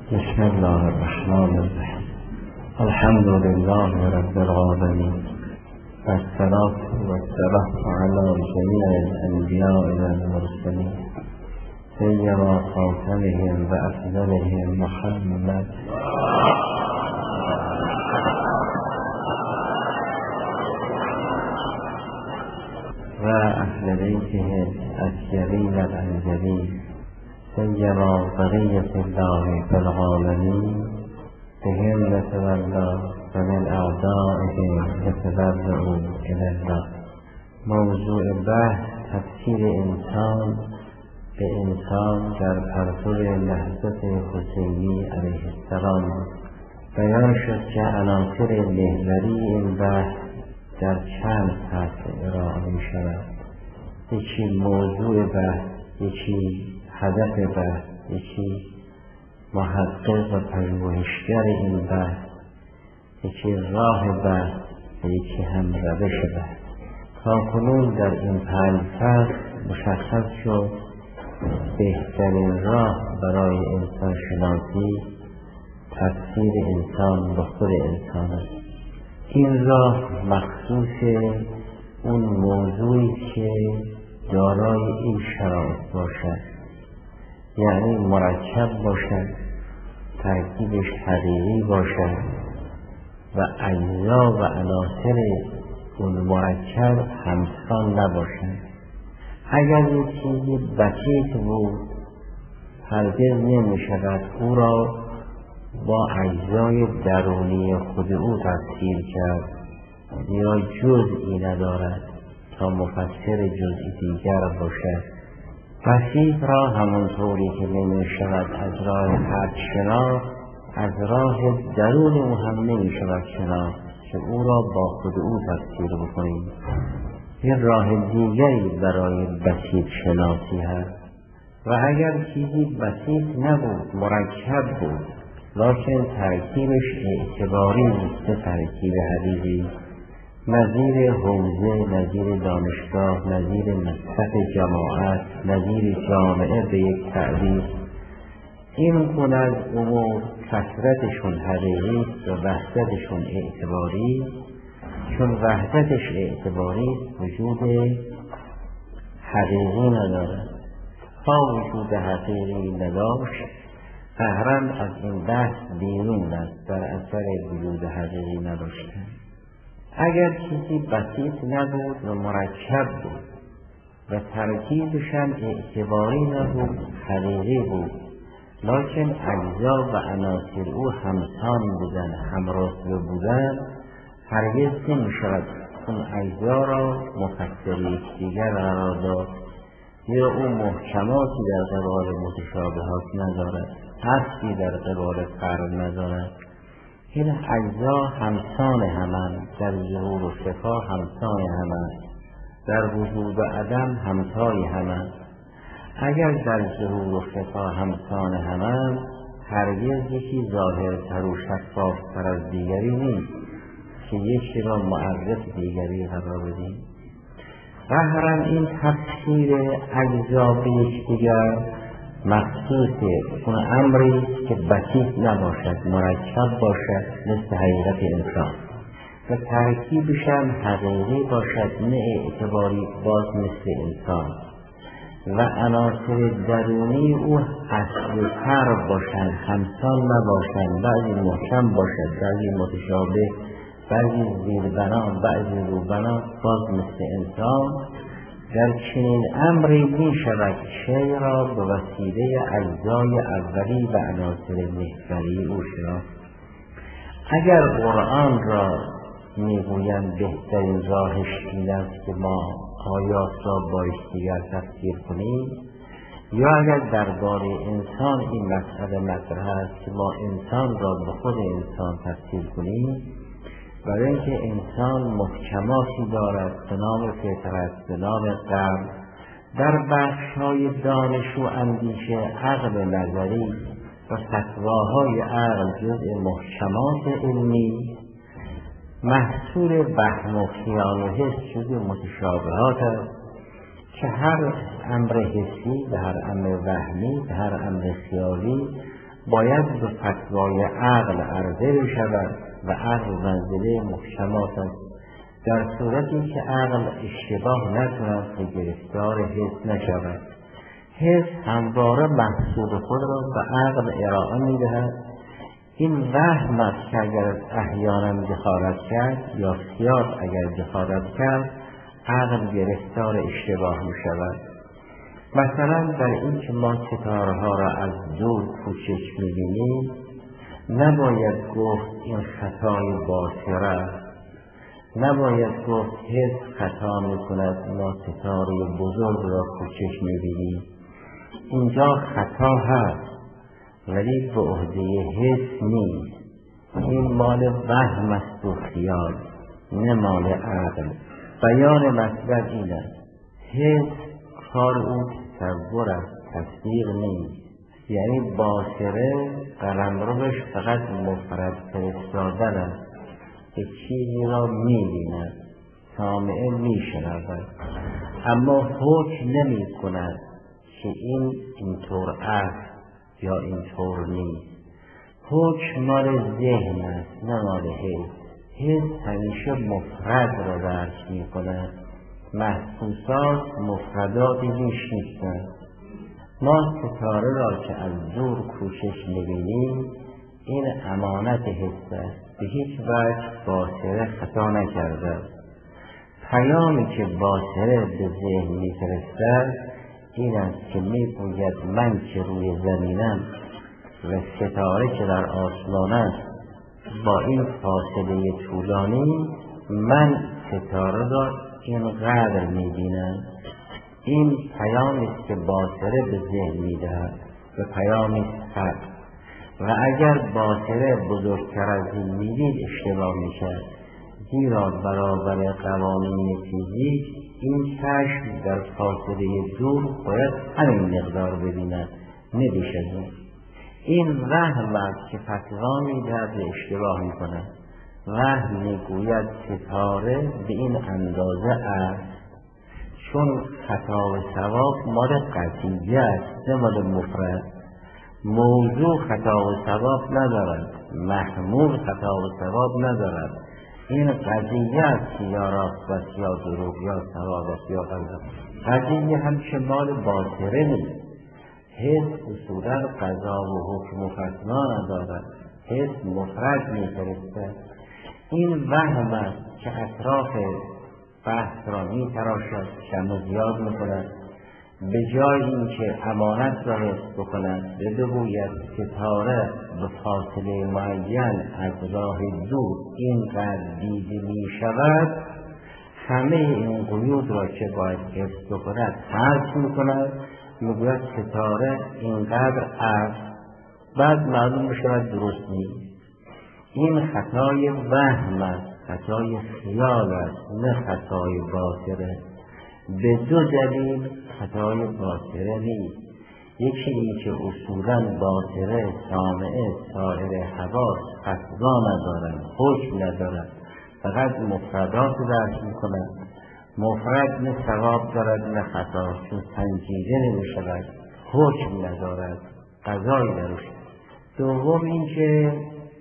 بسم الله الرحمن الرحیم. الحمد لله رب العالمین والصلاة والسلام علی جمیع الانبیاء والمرسلین سیما خاتمهم و افضلهم محمد و اهل بیته اطیبین الانجلین سیما بقیة الله فی العالمین بهم نتولا و من اعدائهم نتبرئوا الی الله. موضوع بحث تفسیر انسان به انسان در پرتو نهضت حسینی علیه السلام. بیان شد که عناصر محوری این بحث در چند فصل ارائه می شود. یکی موضوع بحث، یکی هدف بحث، یکی محقق و پژوهشگر این بحث، یکی راه بحث و یکی هم روش بحث. تاکنون در این 5 فصل مشخص شد بهترین راه برای انسان شناسی تفسیر انسان به خود انسان است. این راه مخصوص اون موضوعی که دارای این شرایط باشد، یعنی مرکب باشد، ترکیبش حقیقی باشد و اجزا و عناصر اون مرکب همسان نباشد. اگر یک چیزی بسیط بود هرگز نمی شود او را با اجزای درونی خود او تفسیر کرد، یا جزئی ندارد تا مفسر جزئی دیگر باشد. بسیط را همونطوری که نمی شود از راه حد شناخت، از راه درون او هم نمی شود شناخت که او را با خود او تفسیر بکنیم. یه راه دیگری برای بسیط شناسی هست و اگر چیزی بسیط نبود، مرکب بود، لکن ترکیبش اعتباری نیست، ترکیب حقیقی، نظیر حوزه، نظیر دانشگاه، نظیر مصرف جماعت، نظیر جامعه به یک تعبیر، این گونه از امور کثرتشون حقیقی و وحدتشون اعتباری. چون وحدتش اعتباری وجود حقیقی ندارد. تا وجود حقیقی نداشت قهرن از این بحث بیرون است در اثر وجود حقیقی نداشتن. اگر چیزی بسیط نبود و مرکب بود و ترکیبش هم اعتباری نبود، حقیقی بود، لکن اجزا و عناصر او همسان بودن، همرتبه بودن، هرگز نمی شود اون اجزا را مفسر یکدیگر قرار داد، یا او محکماتی در قبال متشابهات ندارد، اصلی در قبال فرق ندارد. این اجزا همسان همند، در ظهور و شفا همسان همند، در وجود و عدم همتای همند. اگر در ظهور و شفا همسان همند، هرگز یکی ظاهرتر و شفافتر از دیگری نیست که یکی را معرف دیگری قرار بدیم. قهرن این تفسیر اجزا به یکدیگر مخصوص اون امری که بسیط نباشد، مرکب باشد، مثل حقیقت انسان، و ترکیبش هم حقیقی باشد، نه اعتباری، باز مثل انسان، و عناصر درونی او اصلی تر باشند، همسان نباشند، بعضی محکم باشد، بعضی متشابه، بعضی زیربنا، بعضی روبنا، باز مثل انسان. در چنین امری می شود شی را به وسیله اجزای اولی و عناصر محوری او شناخت. اگر قرآن را میگویند بهترین راهش این است که ما آیات را با یکدیگر تفسیر کنیم، یا اگر درباره انسان این مسئله مطرح است که ما انسان را به خود انسان تفسیر کنیم، برای اینکه انسان محکماتی دارد به نام فطرت، به نام قلب، در بخش‌های دانش و اندیشه، عقل نظری و فتواهای عقل جزء محکمات علمی، محصول وهم و خیال و حس جزء متشابهات است که هر امر حسی به هر امر وهمی به هر امر خیالی باید به فتوای عقل عرضه بشود و عقل منزله محکمات است. در صورتی که عقل اشتباه نکند و گرفتار حس نشود. حس همواره محصول خود را به عقل ارائه می‌دهد. این وهم است که اگر احیانا جهالت کرد یا خیال اگر جهالت کرد، عقل گرفتار اشتباه می‌شود. مثلا در این که ما ستاره‌ها را از دور کوچک می‌بینیم، نباید گفت این خطای باصره است. نباید گفت حس خطا می‌کند، ما ستاره بزرگ را کوچک می‌بینیم. اینجا خطا هست ولی به عهده حس نیست. این مال وهم است و خیال، نه مال عقل. بیان مطلب این است: حس کار او تصور است، تصدیق نیست. یعنی باصره قلمروش فقط مفرد فرستادن است که چیزی را می‌بیند، سامعه می‌شنود، اما حکم نمی‌کند که این اینطور است یا اینطور نیست. حکم مال ذهن است، نه مال حس. حس همیشه مفرد را درک می‌کند. محسوسات مفردات بیش نیستند. ما ستاره را که از دور کوچک می‌بینیم، این امانت حس است. به هیچ وجه باصره خطا نکرده. پیامی که باصره به ذهن می‌فرستد این است که می‌گوید من که روی زمینم و ستاره که در آسمان است با این فاصله طولانی، من ستاره را اینقدر می‌بینم. این پیامی است که باصره به ذهن می‌دهد و پیامی است حق. و اگر باصره بزرگتر از این می‌دید اشتباه می‌کرد، زیرا برابر قوانین فیزیک این چشم در فاصله دور باید همین مقدار ببیند، نه بیش از این. این وهم است که فتوا می‌دهد و اشتباه می‌کند. وهم می‌گوید ستاره به این اندازه است، چون خطا و ثواب مال قطعیه است، نه مال مفرد. موضوع خطا و ثواب ندارد، محمول خطا و ثواب ندارد. این قضیه است که یا راست است یا دروغ، یا ثواب است یا غلط. قضیه همیشه مال باصره نیست. حس اصولا قضا و حکم و فتوا ندارد. حس مفرد می‌فرستد. این وهم است که اطراف بحث را می‌تراشد، کم و زیاد می‌کند. به جای اینکه امانت را حفظ بکند و بگوید ستاره به فاصله معین از راه دور اینقدر دیده می‌شود، همه این قیود را که باید حفظ بکند حذف می‌کند، می‌گوید ستاره اینقدر است، بعد معلوم می‌شود درست نیست. این خطای وهم است، خطای خیال است، نه خطای باصره. به دو دلیل خطای باصره نیست. یکی این که اصولاً باصره، سامعه، سایر حواس فتوا ندارند، حکم ندارند، فقط مفردات درک می‌کنند. مفرد نه ثواب دارد نه خطا، چون سنجیده نمی‌شود، حکم ندارد، قضایی درش. دوم این که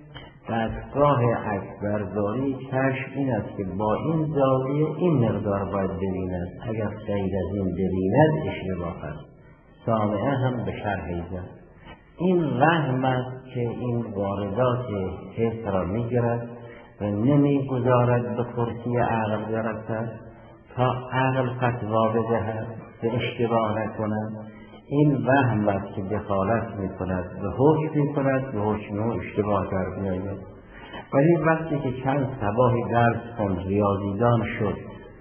دستگاه عکسبرداری کشف این است که با این زاویه این مقدار باید ببیند، اگر غیر از این ببیند اشتباه است. سامعه هم به شرح زد. این وهم است که این واردات حس را می‌گیرد و نمی‌گذارد به کرسی عقل برسد تا عقل فتوا بدهد و اشتباه نکند. این وهم است که دخالت می‌کند و حکم می‌کند و حکم او اشتباه در می‌آید. ولی وقتی که چند صباحی درس خوند، ریاضیدان شد،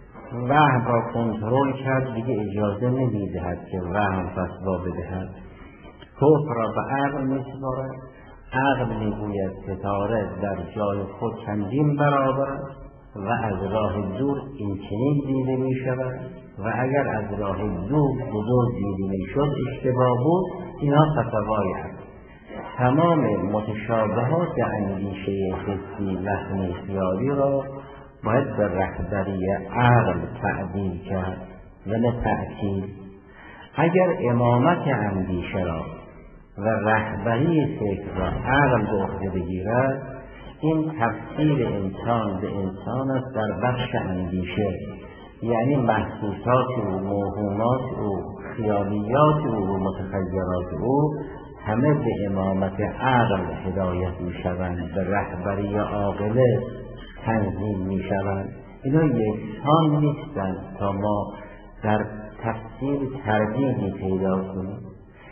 وهم را کنترل کرد، دیگه اجازه نمی‌دهد که وهم فتوا بدهد. حکم را به عقل می‌سپارد. عقل می‌گوید ستاره در جای خود چندین برابر است و از راه دور این چنین دیده می‌شود و اگر از راه دور بزرگ دیده می‌شد اشتباه بود. اینا فتوای است. تمام متشابهات اندیشه حسی، وهمی، خیالی را باید به رهبری عقل تعدیل کرد و نه تأکید. اگر امامت اندیشه را و رهبری فکر را عقل به عهده بگیرد، این تفسیر انسان به انسان است در بخش اندیشه، یعنی محسوسات او، موهومات او، خیالیات او و متخیلات او همه به امامت عقل هدایت می شوند، به رهبری عاقله تنظیم می شوند. اینا یکسان نیستند تا ما در تفسیر ترجیحی پیدا کنیم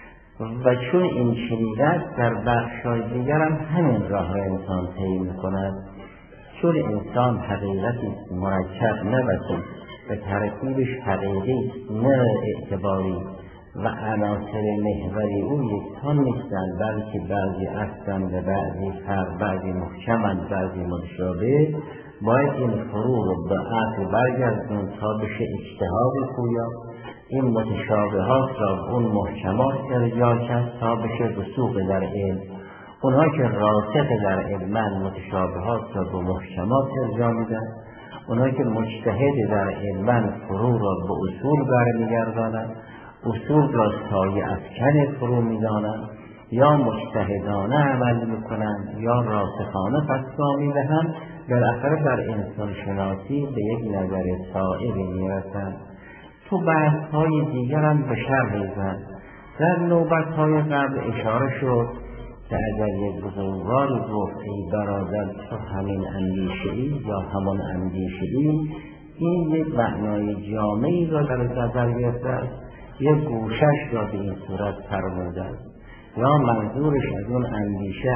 و چون این چنین است در بخش‌های دیگر هم همین راه را انسان طی می‌کند. چون انسان حقیقتی مرکب نه وسیع به ترکیبش حقیقی نه اعتباری و عناصر محوری او یکسان نیستند، بلکه بعضی اصلند و بعضی فرق، بعضی محکمند، بعضی متشابه. باید این فروع رو به عقل برگردون تا بشه اجتهاد پویا، این متشابهات را اون محکمات ارجاع کرد تا بشه رسوخ در علم. اونها که راسخ در علمن متشابهات را به محکمات ارجاع میدن، اونها که مجتهد در علمن فروع را به اصول برمیگردانند، اصول را سایه افکن فروع میدانند، یا مجتهدانه عمل میکنند یا راسخانه فتوا میدهند، بالاخره در انسان شناسی به یک نظر صائبی میرسند. تو بحث‌های دیگر هم به شرح زد. در نوبت‌های قبل اشاره شد که اگر یک بزرگواری گفت ای برادر تو همین اندیشه‌ای یا همان اندیشه‌ای، این یک معنای جامعی را در نظر گرفته است، یک گوشش را به این صورت فرموده است، یا منظورش از اون اندیشه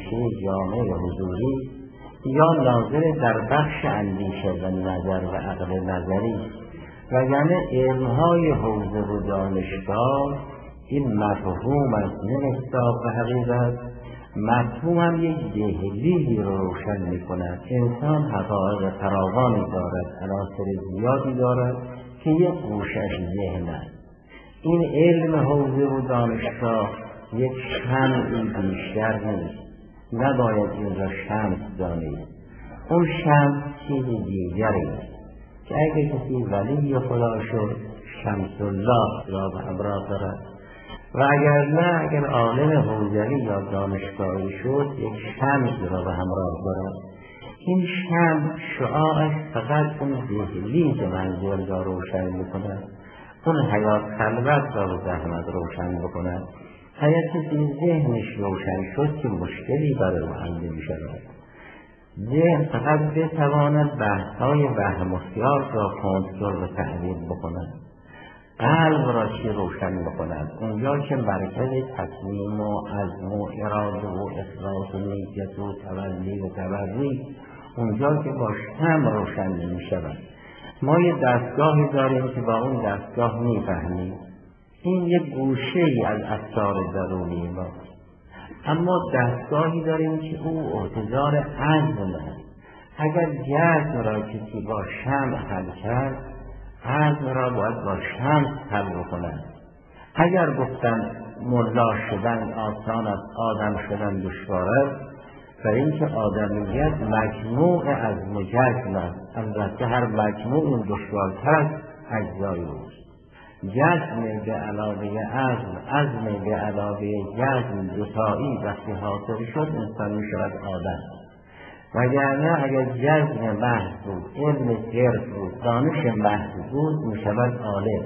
جامع حضوری یا ناظر در بخش اندیشه و نظر و عقل نظری. و یعنی علمهای حوزه و دانشگاه این مفهوم از نمستاق و حقیقت، مفهوم هم یک دهلیزی رو روشن می کند. انسان حقایق فراوانی دارد، عناصر زیادی دارد که یک گوشش ذهن است. این علم حوزه و دانشگاه یک شمعی بیشتر نیست، نباید این را شمس دانید. اون شمس چیز دیگری است که اگر کسی ولی خدا شد شمس الله را به همراه دارد و اگر نه، اگر عالم حوزوی یا دانشگاهی شد یک شمس را به همراه دارد. این شمس شعاعش فقط اون دهلیز منزل را روشن میکند، اون حیات خلوت را به زحمت روشن بکند. اگر کسی ذهنش روشن شد که مشکلی برای او حل نمی‌شود. ذهن فقط بتواند بحث‌های وهم و خیال را کنترل و تعبیر بکند، قلب را چی روشن بکند، اونجا که مرکز تصمیم و عزم و اراده و اخلاص و نیت و تولی و تبری، اونجا که با شمع روشن نمی‌شود. ما یه دستگاهی داریم که با اون دستگاه می‌فهمیم، این یک گوشه ای از اسرار درونی ما. اما دستگاهی داریم که او اعتذار عزم است. اگر جزم را کسی با شمع حل کرد، عزم را باید با شمع حل کند. اگر گفتن ملا شدن آسان است، آدم شدن دشوار است، برای اینکه آدمیت مجموع از جزم است. البته هر مجموع این دشوارتر از اجزای اوست. جزم به علاوه عزم به علاوه جزم دوتایی وقتی حاصل شد انسان می شود آدم. وگرنه اگر جزم محض بود، علم صرف بود، دانش محض بود، می شود عالم.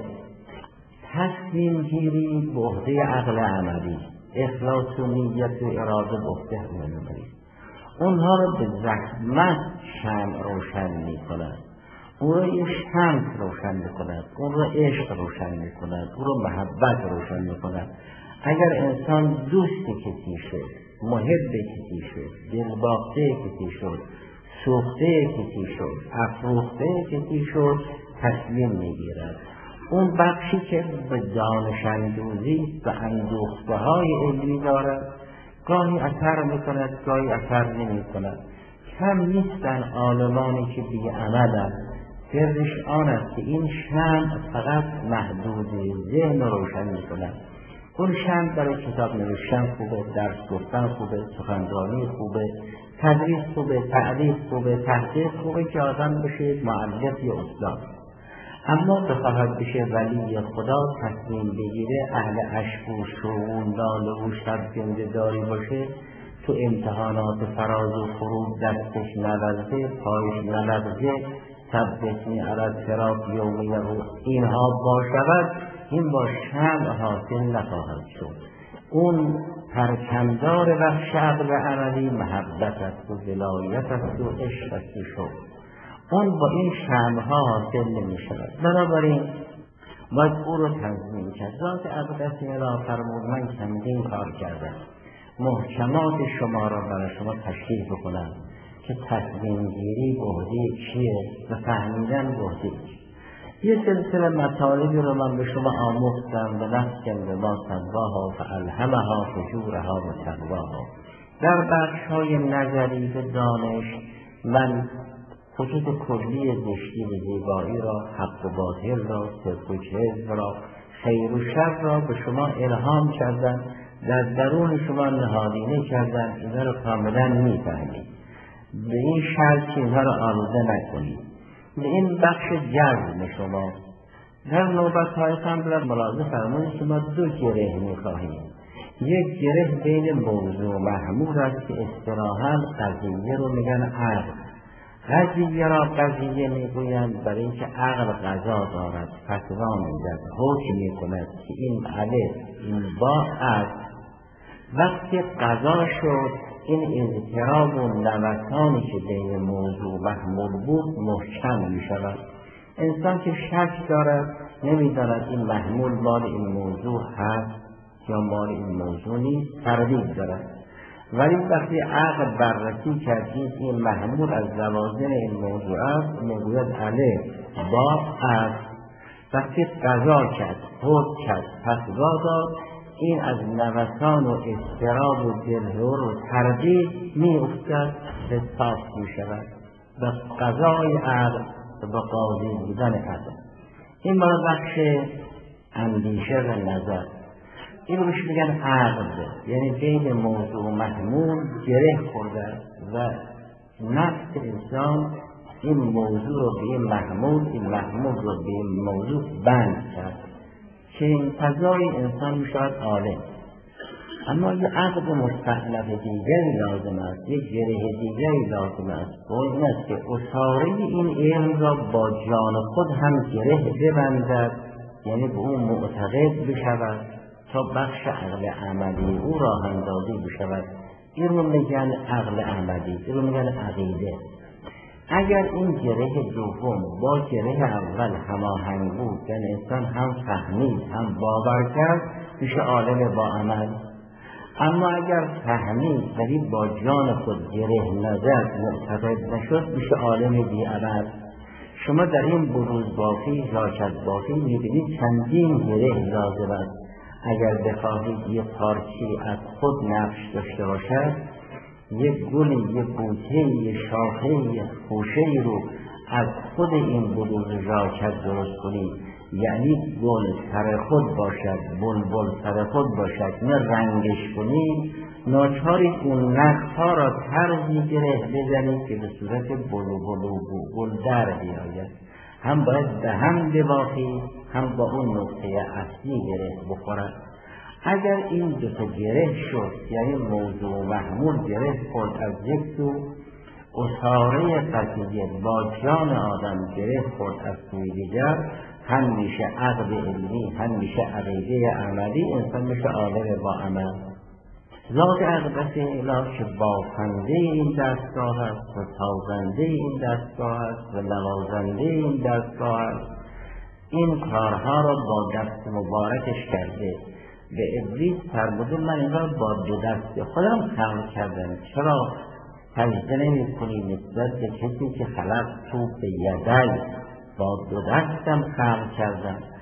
تصمیم گیری به عهده عقل عملی، اخلاص و نیت و اراده به عهده عملی. اونها رو به زحمت شمع روشن می کند، اون رو یه شمس روشن می کند، اون رو عشق روشن می کند، اون رو محبت روشن می کند. اگر انسان دوست کسی شد، محب کسی شد، دلباخته کسی شد، سوخته کسی شد، افروخته کسی شد، تصمیم می گیرد. اون بخشی که به دانش اندوزی و اندوخته های علمی دارد گاهی اثر می کند، گاهی اثر نمی کند. کم نیستن عالمانی که بی عملند. سرش آن است که این شمع فقط محدود ذهن روشن می کند. اون شمع برای کتاب نوشتن خوبه، درس گفتن خوبه، سخنرانی خوبه، تدریس خوبه، تعلیف خوبه، تحقیق خوبه که آدم بشه معلف یا استاد. اما بخواهد بشه ولی خدا تصمیم بگیره، اهل اشک و شعون ناله و شب زنده داری باشه، تو امتحانات فراز و فرود دستش نلرزه، پایش نلرزه، ثبتنی علی الصراط یوم یعود، اینها باشد، این با شمع حاصل نخواهد شد. اون پرچمدار بخش عقل عملی محبت است و ولایت است و عشق است و شوق، اون با این شمعها حاصل نمی شود. بنابراین باید او رو تنظیم کرد. ذات اقدس اله فرمود من چندین کار کردم، محکمات شما را برای شما تشریح بکنم که تصمیم گیری به عهده چیه و فهمیدن به عهده چیه. یه سلسله مطالبی رو من به شما آموختم به نفس ما سواها فالهمها فجورها و تقواها. در بخش‌های نظری به دانش من خطوط کلی زشتی و زیبایی را، حق و باطل را، صدق و کذب را، خیر و شر را به شما الهام کردن، در درون شما نهادینه کردن، اینها را کاملا می‌فهمید. به این شرط اینها را آلوده نکنید. به این بخش جزم شما در نوبت‌های قبل ملاحظه فرمودید که ما دو گره می‌خواهیم. یک گره بین موضوع و محمول است که اصطلاحاً قضیه رو میگن عقل. قضیه را قضیه میگویند برای اینکه عقل قضا دارد، فتوا میدهد، حکم میکند که این الف این با است. وقتی قضا شد این اضطراب و نوسانی که بین موضوع و محمول بود محکم میشود. انسان که شک دارد نمیداند این محمول مال این موضوع هست یا مال این موضوع نیست، تردید دارد. ولی وقتی عقل بررسی کردید این محمول از لوازم این موضوع است، میگوید الف با است. وقتی قضا کرد، حکم کرد، فتوا داد، این از نوسان و اضطراب و دلهور و تردید می افتد به صاف می شود و قضای عقل و با قاضی بودن عقل. این مال بخش اندیشه و نظر. این روش میگن عقل، یعنی بین موضوع و محمول گره خورده و نفس انسان این موضوع رو به این محمول، این محمول رو به این موضوع بند کرد که این فضای انسان میشود عالم. اما یه عقد مستأنف دیگری لازم است، یک گره دیگری لازم است، و این است که اصاره این علم را با جان خود هم گره ببندد، یعنی به اون معتقد بشود تا بخش عقل عملی او راه اندازی بشود. این رو میگن عقل عملی، این رو میگن عقیده. اگر این گره دوم با گره اول هماهنگ بود، یعنی انسان هم فهمید هم باور کرد، میشه عالم با عمل. اما اگر فهمید ولی با جان خود گره نزد، معتقد نشد، میشه عالم بی عمل. شما در این بروز بافی، ژاکت بافی میبینید چندین گره لازم است. اگر بخواهید یک پارچی از خود نقش داشته باشد، یک گلی، یک بوته، یک شاخه، یک خوشه رو از خود این بروز ژاکت درست کنید، یعنی گل سر خود باشد، بلبل سر خود باشد، نه رنگش کنید، ناچاری اون نقطه‌ها را طرزی گره بزنید که به صورت گل در بیاید. هم باید به هم ببافید، هم با اون نقطه اصلی گره بخورد. اگر این دو تا گره شد، یعنی موضوع و محمول گره خورد از یک سو، اصاره قضیه با جان آدم گره خورد از سوی دیگر، هم میشه عقل علمی، هم میشه عقیده عملی، انسان میشه عالم با عمل. ذات اقدس اله که بافنده این دستگاه است و سازنده این دستگاه است و نوازنده این دستگاه است، این کارها را با دست مبارکش کرده. به ابلیس فرموده من این را با دو دست خودم خلق کردم، چرا سجده نمی کنی نسبت به کسی که خلق تو به یدی، با دو دستم خلق کردم.